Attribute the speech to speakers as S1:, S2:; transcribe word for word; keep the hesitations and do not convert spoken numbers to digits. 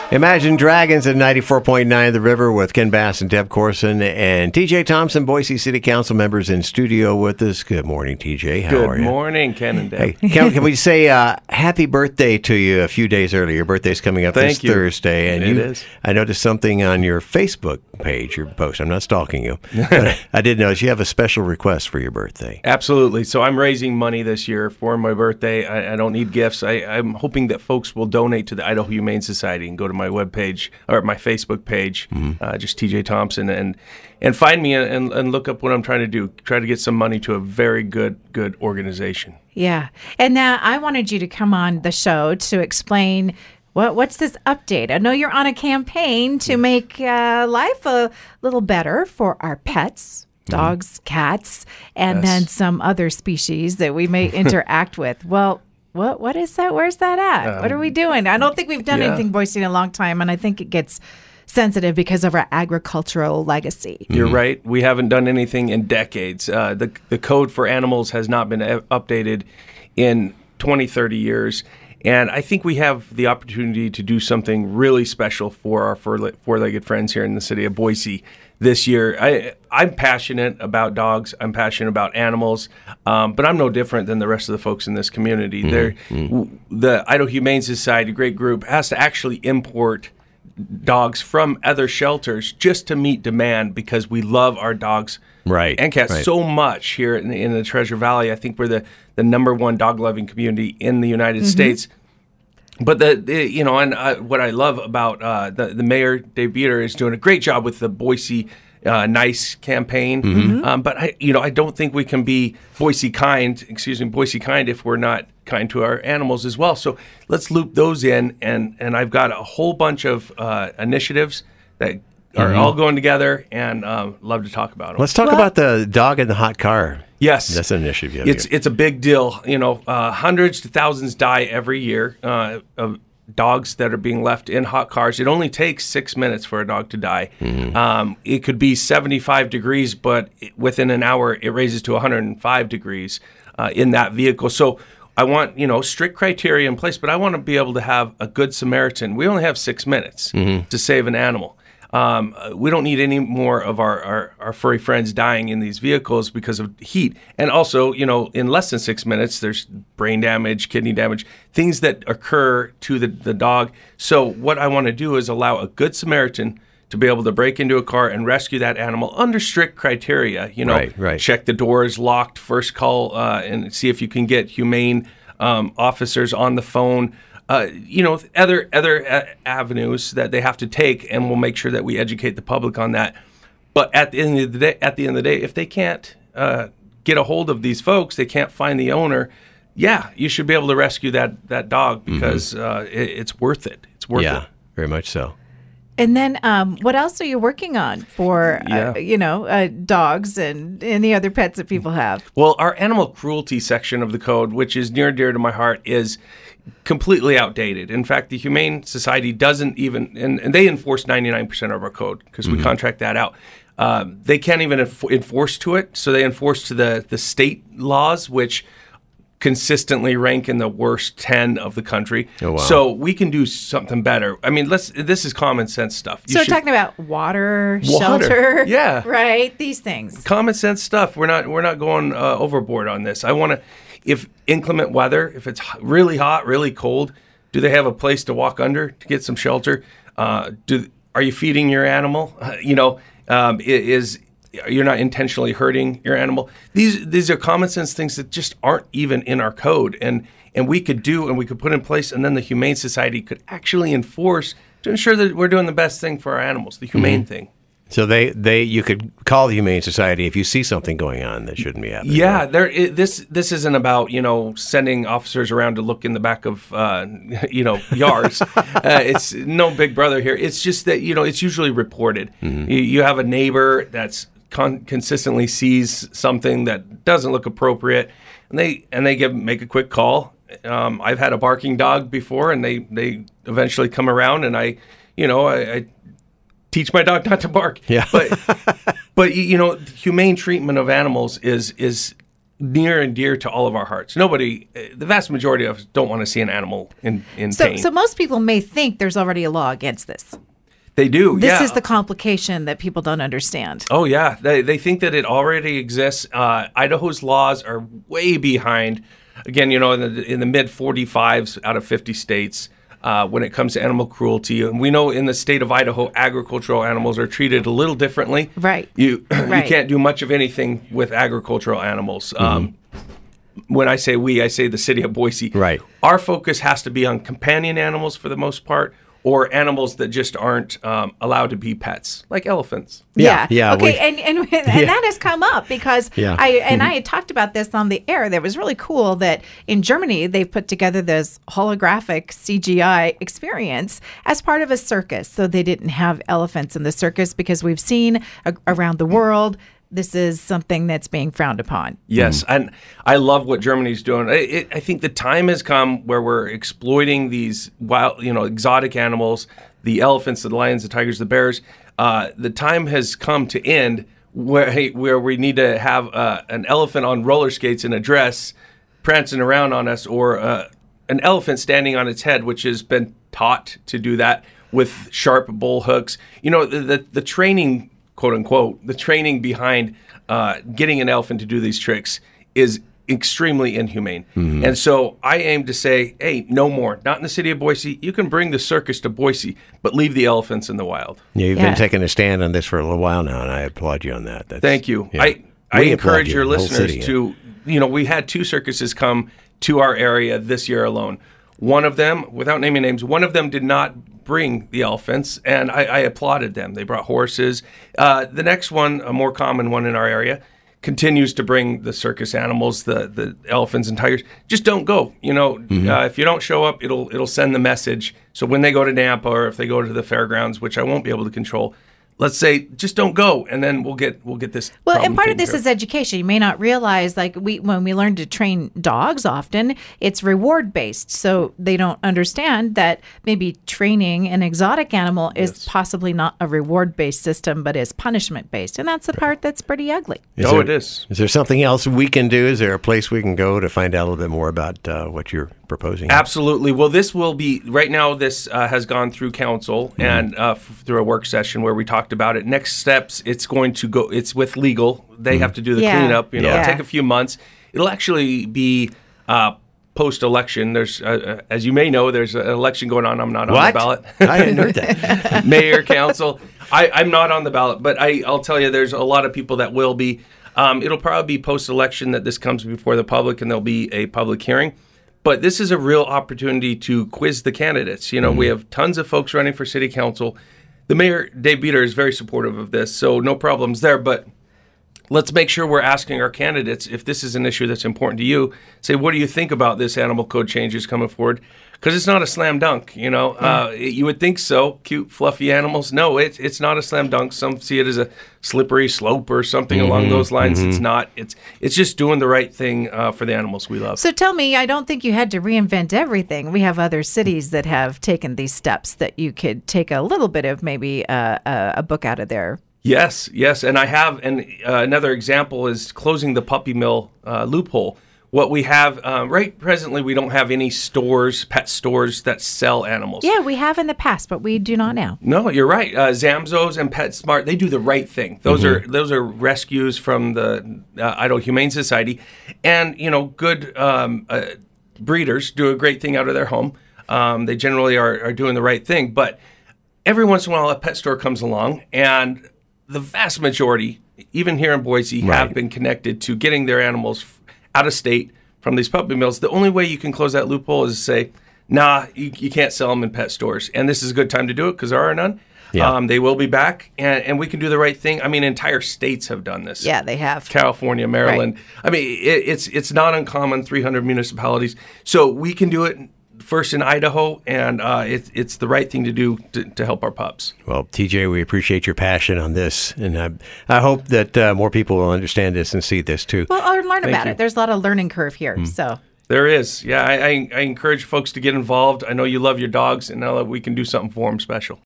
S1: Imagine Dragons at ninety-four point nine The River with Ken Bass and Deb Corson and T J Thompson, Boise City Council members in studio with us. Good morning, T J. How
S2: Good
S1: are you?
S2: Good morning, Ken and Deb.
S1: Hey, can, can we say uh, happy birthday to you a few days early? Your birthday's coming up
S2: Thank
S1: this
S2: you.
S1: Thursday. And
S2: it
S1: you,
S2: is.
S1: I noticed something on your Facebook page, your post. I'm not stalking you. But I did notice you have a special request for your birthday.
S2: Absolutely. So I'm raising money this year for my birthday. I, I don't need gifts. I, I'm hoping that folks will donate to the Idaho Humane Society and go to my webpage or my Facebook page, mm-hmm. uh, just T J Thompson, and and find me and, and look up what I'm trying to do. Try to get some money to a very good, good organization.
S3: Yeah. And now I wanted you to come on the show to explain what what's this update. I know you're on a campaign to make uh, life a little better for our pets. Dogs, cats, and
S2: Yes.
S3: then some other species that we may interact with. Well, what what is that? Where's that at?
S2: Um,
S3: what are we doing? I don't think we've done
S2: yeah.
S3: anything, Boise, in a long time, and I think it gets sensitive because of our agricultural legacy.
S2: You're right. We haven't done anything in decades. Uh, the the code for animals has not been uh, updated in twenty, thirty years. And I think we have the opportunity to do something really special for our four- four-legged friends here in the city of Boise this year. I, I'm passionate about dogs. I'm passionate about animals, um, but I'm no different than the rest of the folks in this community. Mm-hmm. They're, w- the Idaho Humane Society, great group, has to actually import dogs from other shelters just to meet demand because we love our dogs
S1: Right.
S2: and cats
S1: right.
S2: so much here in, in the Treasure Valley. I think we're the, the number one dog-loving community in the United mm-hmm. States. But the, the you know, and uh, what I love about uh, the the mayor Dave Beater is doing a great job with the Boise uh, Nice campaign. Mm-hmm. Um, but I, you know, I don't think we can be Boise kind. Excuse me, Boise kind if we're not kind to our animals as well. So let's loop those in, and and I've got a whole bunch of uh, initiatives that are mm-hmm. all going together, and um, love to talk about them.
S1: Let's talk
S3: well,
S1: about the dog in the hot car.
S2: Yes,
S1: that's an initiative. You have
S2: it's
S1: here.
S2: it's a big deal. You know, uh, hundreds to thousands die every year uh, of dogs that are being left in hot cars. It only takes six minutes for a dog to die. Mm-hmm. Um, it could be seventy-five degrees, but within an hour it raises to one hundred five degrees uh, in that vehicle. So I want, you know, strict criteria in place, but I want to be able to have a good Samaritan. We only have six minutes mm-hmm. to save an animal. Um, we don't need any more of our, our, our furry friends dying in these vehicles because of heat. And also, you know, in less than six minutes, there's brain damage, kidney damage, things that occur to the, the dog. So what I want to do is allow a good Samaritan to be able to break into a car and rescue that animal under strict criteria. You know,
S1: right, right.
S2: check the doors locked, first call, uh, and see if you can get humane um, officers on the phone. Uh, you know, other other uh, avenues that they have to take, and we'll make sure that we educate the public on that. But at the end of the day, at the end of the day, if they can't uh, get a hold of these folks, they can't find the owner. Yeah, you should be able to rescue that that dog because mm-hmm. uh, it, it's worth it. It's worth
S1: yeah,
S2: it.
S1: very much so.
S3: And then, um, what else are you working on for,
S2: yeah.
S3: uh, you know, uh, dogs and any other pets that people have?
S2: Well, our animal cruelty section of the code, which is near and dear to my heart, is completely outdated. In fact, the Humane Society doesn't even, and, and they enforce ninety-nine percent of our code because mm-hmm. we contract that out. Um, they can't even enf- enforce to it, so they enforce to the, the state laws, which consistently rank in the worst ten of the country.
S1: Oh, wow.
S2: So we can do something better. I mean, let's. This is common sense stuff. You
S3: so
S2: should,
S3: we're talking about water,
S2: Water,
S3: shelter,
S2: yeah.
S3: right? These things.
S2: Common sense stuff. We're not we're not going uh, overboard on this. I want to, if inclement weather, if it's really hot, really cold, do they have a place to walk under to get some shelter? Uh, do are you feeding your animal? Uh, you know, um, is you're not intentionally hurting your animal. These these are common sense things that just aren't even in our code, and and we could do and we could put in place, and then the Humane Society could actually enforce to ensure that we're doing the best thing for our animals, the humane mm-hmm. thing.
S1: So they, they you could call the Humane Society if you see something going on that shouldn't be happening.
S2: Yeah,
S1: right?
S2: there. It, this this isn't about you know sending officers around to look in the back of uh, you know yards. uh, it's no Big Brother here. It's just that you know it's usually reported. Mm-hmm. You, you have a neighbor that's con- consistently sees something that doesn't look appropriate, and they and they give make a quick call. Um, I've had a barking dog before, and they they eventually come around, and I you know I. I teach my dog not to bark.
S1: Yeah.
S2: But but you know, humane treatment of animals is is near and dear to all of our hearts. Nobody, the vast majority of us don't want to see an animal in, in
S3: So,
S2: pain.
S3: so most people may think there's already a law against this.
S2: They do,
S3: This
S2: yeah.
S3: is the complication that people don't understand.
S2: Oh, yeah. They, they think that it already exists. Uh, Idaho's laws are way behind. Again, you know, in the, in the mid forty-fives out of fifty states uh, when it comes to animal cruelty. And we know in the state of Idaho, agricultural animals are treated a little differently.
S3: Right.
S2: You,
S3: Right.
S2: you can't do much of anything with agricultural animals. Um, when I say we, I say the city of Boise.
S1: Right.
S2: Our focus has to be on companion animals for the most part, or animals that just aren't um, allowed to be pets, like elephants.
S1: Yeah, yeah,
S3: Okay,
S1: we-
S3: and and, and
S1: Yeah.
S3: that has come up because
S1: Yeah.
S3: I and I had talked about this on the air. That was really cool that in Germany they've put together this holographic C G I experience as part of a circus. So they didn't have elephants in the circus because we've seen a, around the world this is something that's being frowned upon.
S2: Yes, and I love what Germany's doing. I, it, I think the time has come where we're exploiting these wild, you know, exotic animals, the elephants, the lions, the tigers, the bears. Uh, the time has come to end where where we need to have uh, an elephant on roller skates in a dress prancing around on us, or uh, an elephant standing on its head, which has been taught to do that with sharp bull hooks. You know, the the, the training, quote unquote, the training behind uh, getting an elephant to do these tricks is extremely inhumane.
S1: Mm-hmm.
S2: And so I aim to say, hey, no more. Not in the city of Boise. You can bring the circus to Boise, but leave the elephants in the wild.
S1: Yeah, you've
S3: Yeah.
S1: been taking a stand on this for a little while now, and I applaud you on that. That's,
S2: Thank you.
S1: yeah.
S2: I, I
S1: We applaud
S2: encourage
S1: you,
S2: your
S1: the whole
S2: listeners
S1: city, yeah.
S2: to, you know, we had two circuses come to our area this year alone. One of them, without naming names, one of them did not bring the elephants, and I, I applauded them. They brought horses. Uh, the next one, a more common one in our area, continues to bring the circus animals, the the elephants and tigers. Just don't go. You know,
S1: Mm-hmm.
S2: uh, if you don't show up, it'll it'll send the message. So when they go to Nampa or if they go to the fairgrounds, which I won't be able to control, let's say just don't go, and then we'll get we'll get this.
S3: Well,
S2: problem
S3: and part of
S2: taken
S3: this
S2: care
S3: is education. You may not realize, like we when we learn to train dogs, often it's reward based, so they don't understand that maybe training an exotic animal is possibly not a reward based system, but is punishment based, and that's the part that's pretty ugly.
S1: Is
S2: oh,
S1: there-
S2: it is.
S1: Is there something else we can do? Is there a place we can go to find out a little bit more about uh, what you're proposing?
S2: Absolutely. Well, this will be right now. This uh, has gone through council and uh, f- through a work session where we talked about it. Next steps, it's going to go. It's with legal. They have to do the
S3: Yeah.
S2: cleanup. You know,
S3: Yeah.
S2: it'll take a few months. It'll actually be uh, post-election. There's, uh, uh, as you may know, there's an election going on. I'm not on
S1: What?
S2: the ballot.
S1: I didn't know that.
S2: Mayor, council. I, I'm not on the ballot, but I, I'll tell you, there's a lot of people that will be. Um, it'll probably be post-election that this comes before the public, and there'll be a public hearing. But this is a real opportunity to quiz the candidates. You know, we have tons of folks running for city council. The mayor, Dave Beater, is very supportive of this, so no problems there. But let's make sure we're asking our candidates, if this is an issue that's important to you, say, what do you think about this animal code changes coming forward? Because it's not a slam dunk, you know. Uh, you would think so, cute, fluffy animals. No, it, it's not a slam dunk. Some see it as a slippery slope or something along those lines. It's not. It's it's just doing the right thing uh, for the animals we love.
S3: So tell me, I don't think you had to reinvent everything. We have other cities that have taken these steps that you could take a little bit of maybe uh, a, a book out of there.
S2: Yes, yes, and I have, and uh, another example is closing the puppy mill uh, loophole. What we have uh, right presently, we don't have any stores, pet stores that sell animals.
S3: Yeah, we have in the past, but we do not now.
S2: No, you're right. Uh, Zamzos and PetSmart, they do the right thing. Those are those are rescues from the uh, Idaho Humane Society, and you know, good um, uh, breeders do a great thing out of their home. Um, they generally are, are doing the right thing, but every once in a while, a pet store comes along, and the vast majority, even here in Boise,
S1: Right.
S2: have been connected to getting their animals out of state from these puppy mills. The only way you can close that loophole is to say, nah, you, you can't sell them in pet stores. And this is a good time to do it because there are none.
S1: Yeah.
S2: Um, they will be back, and, and we can do the right thing. I mean, entire states have done this.
S3: Yeah, they have.
S2: California, Maryland. I mean, it, it's it's not uncommon, three hundred municipalities. So we can do it first in Idaho, and uh, it, it's the right thing to do to, to help our pups.
S1: Well, T J, we appreciate your passion on this, and I, I hope that uh, more people will understand this and see this too.
S3: Well, or learn
S2: Thank
S3: about
S2: you.
S3: it. There's a lot of learning curve here. So
S2: There is. Yeah, I, I, I encourage folks to get involved. I know you love your dogs, and now that we can do something for them special.